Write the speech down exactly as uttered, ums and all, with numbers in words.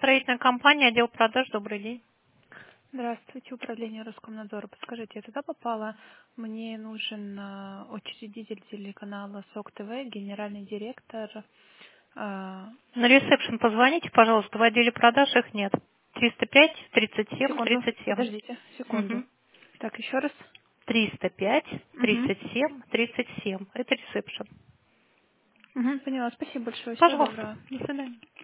строительная компания, отдел продаж. Добрый день. Здравствуйте, управление Роскомнадзора. Подскажите, я туда попала, мне нужен э, учредитель телеканала СОК ТВ, генеральный директор. э, На ресепшн позвоните, пожалуйста, в отделе продаж их нет. триста пять тридцать семь Секунду, тридцать семь. подождите, секунду. Угу. Так, еще раз. триста пять Угу. тридцать семь тридцать семь. Это ресепшн. Угу, поняла, спасибо большое, всего Пожалуйста. доброго. До свидания.